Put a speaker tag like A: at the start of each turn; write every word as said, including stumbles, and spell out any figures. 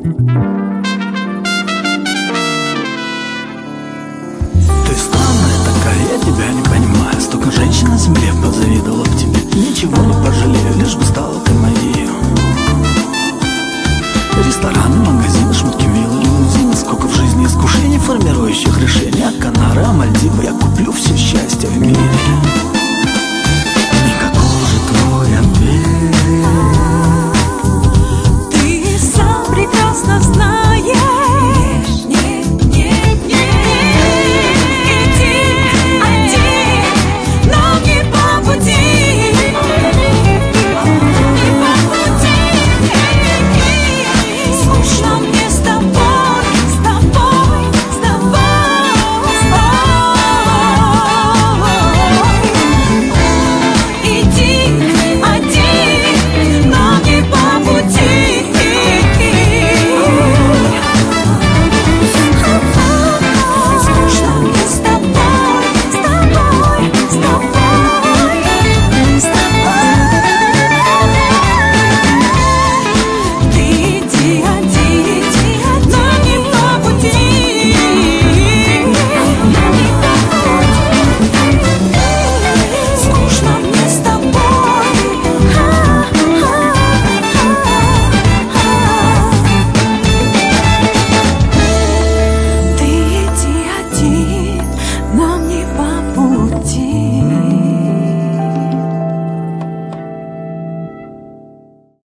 A: Ты странная такая, я тебя не понимаю. Столько женщин на земле позавидовала б тебе. Ничего не пожалею, лишь бы стала ты моей. Рестораны, магазины, шмотки, виллы, лимузины. Сколько в жизни искушений, формирующих решения. От Канары, а Мальдивы я куплю все счастье в мире. И каков же твой ответ?
B: Ты сам прекрасно знаешь.